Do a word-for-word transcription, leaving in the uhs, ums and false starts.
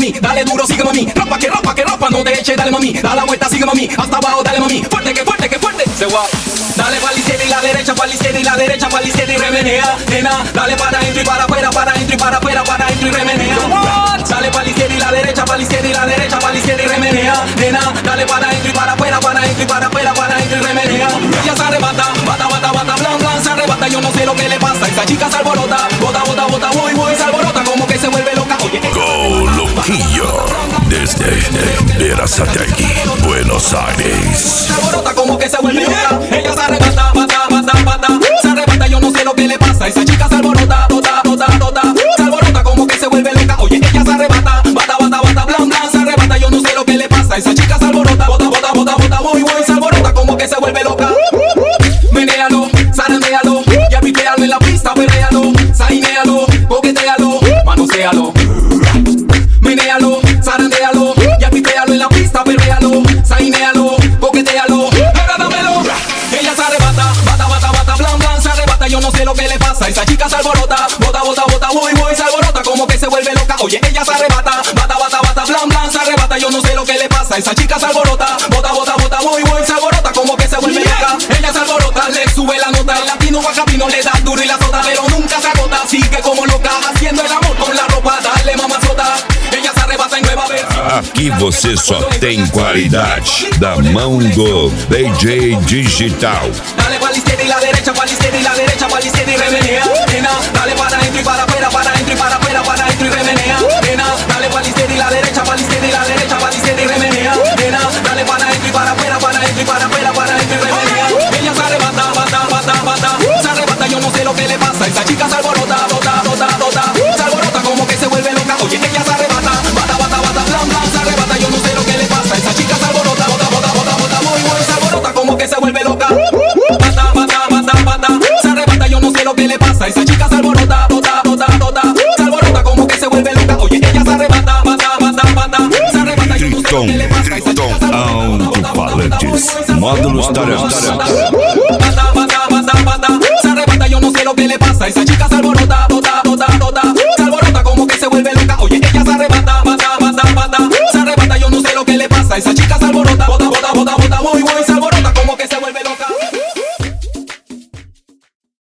mami, dale duro, sigue mami, ropa que ropa que ropa, no te eche, dale mami, da la vuelta, sigue mami, hasta abajo, dale mami, fuerte que fuerte que fuerte, se va. Dale pa' la izquierda y la derecha, pa' la izquierda y la derecha, pa' la izquierda y remenea, nena, dale para adentro y para afuera, para adentro y para afuera, para adentro y remenea. Dale pa' la izquierda y la derecha, pa' la izquierda y la derecha, pa' la izquierda y remenea, nena, dale para adentro y para afuera, para adentro y para afuera, para adentro y remenea. Ella se arrebata, bata, bata, bata, blan, blan, se arrebata, yo no sé lo que le pasa, esa chica se alborota, bota, bota, bota, voy, voy, se alborota, como que se vuelve loca, oye. Go Loquillo, desde Verazategui, Buenos Aires. Se alborota como que se vuelve loca, ella se arrebata, bata, bata, bata, se arrebata, yo no sé lo que le pasa, esa chica se alborota, bota, bota, bota, se alborota como que se vuelve loca, oye, ella se arrebata, bata, bata, bata, blan, blan, se arrebata, yo no sé lo que le pasa, esa chica se alborota, bota, bota, bota, bota, voy, voy, se alborota como que se vuelve loca. Menéalo, zarandealo, ya piquealo en la pista, perréalo, sainéalo, coquetealo, manoséalo. Menéalo, zarandealo, ya piquealo en la pista, perréalo, sainéalo, coquetealo, ahora dámelo. Ella se arrebata, bata, bata, bata, blan, blan, se arrebata, yo no sé lo que le pasa, esa chica se alborota, bota, bota, bota, voy, voy, se alborota como que se vuelve loca, oye, ella se arrebata, bata, bata, bata, blan, blan, se arrebata, yo no sé lo que le pasa, esa chica se alborota, bota, bota, bota, voy, voy, se alborota como que se vuelve loca, ella se alborota, le sube la nota, el latino guacapino le da duro y la sota, pero nunca se agota, sigue como loca, haciendo el amor con la ropa, dale mamazota, ella se arrebata en nueva versión. Aqui você só tem qualidade da mão do D J Digital. Dale pa' la izquierda y la derecha, pa' la izquierda y la derecha, pa' la izquierda y remenea, nena, dale para adentro y para afuera, para adentro y para afuera, para adentro y remenea, nena, dale pa' la izquierda y la derecha, pa' la izquierda y la derecha, pa' la izquierda y remenea, nena, dale para adentro y para afuera, para adentro y para afuera, para adentro y remenea. Ella se arrebata, bata, bata, bata, se arrebata, yo no sé lo que le pasa, esa chica se alborota, bota, bota, bota, se alborota como que se vuelve loca, oye, ella se arrebata, bata, bata, bata, blan, blan, se arrebata, yo no sé lo que le pasa, esa chica se alborota, bota, bota, bota, bota, muy, muy, se alborota como que se vuelve loca, bata, bata, bata, bata, se arrebata, yo no sé lo que le pasa, esa chica se alborota, bota, bota, bota, se alborota como que se vuelve loca, oye, ella se arrebata, bata, bata, bata, se arrebata, yo no sé lo que le pasa, esa chica se alborota, Alto-falantes, módulos tarantara.